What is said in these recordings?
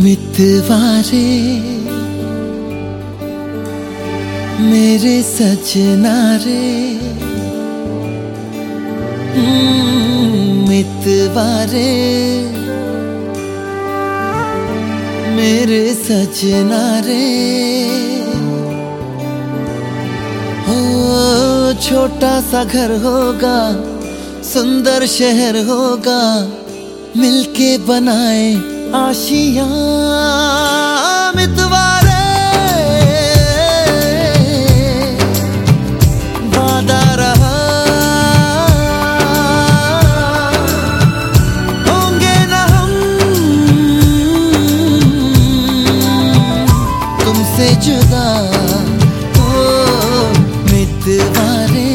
मितवारे मेरे सजना रे, मितवारे मेरे सजना रे। हो छोटा सा घर होगा, सुंदर शहर होगा, मिलके बनाए आशियां मितवारे। वादा रहा होंगे न हम तुमसे जुदा। ओ मितवारे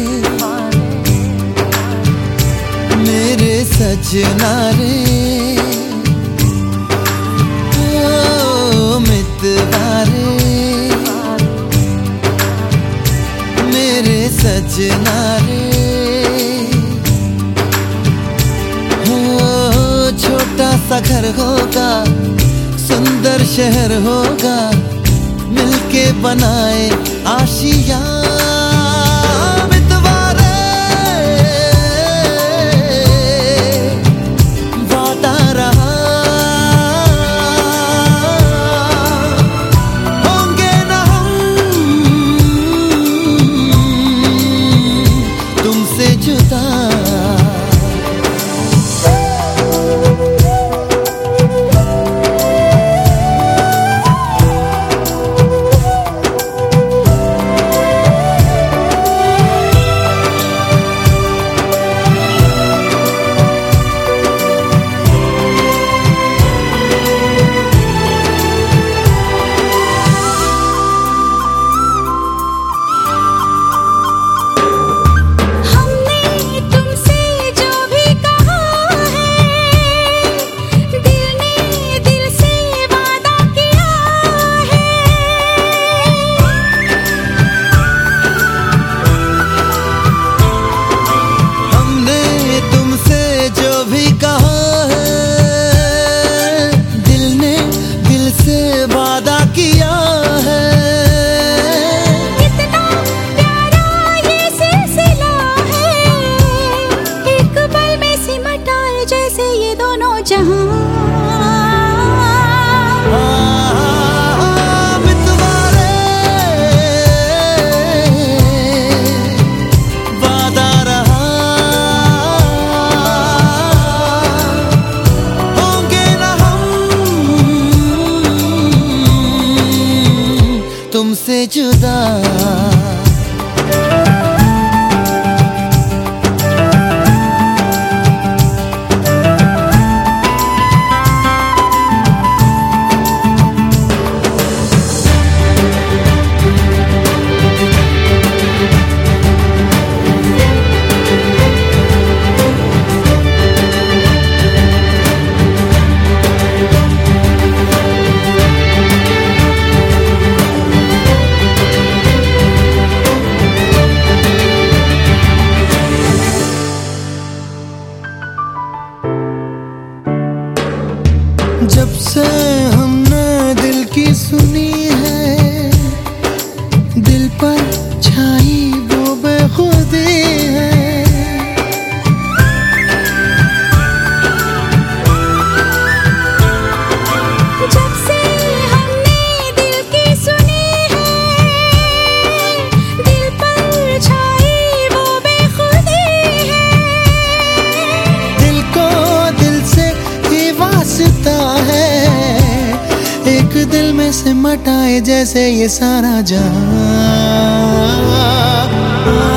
मेरे सजना रे, मितवारे मेरे सजना रे। हो छोटा सा घर होगा, सुंदर शहर होगा, मिलके बनाए आशियां मितवारे। वादा रहा जुदा। तुमसे जुदा। जब से हमने दिल की सुनी है, दिल पर छाई वो बेखुदी है। जब से हमने दिल की सुनी है, दिल पर छाई वो बेखुदी है। दिल को दिल से ही वास्ता है, एक दिल में से मटाए जैसे ये सारा जहां।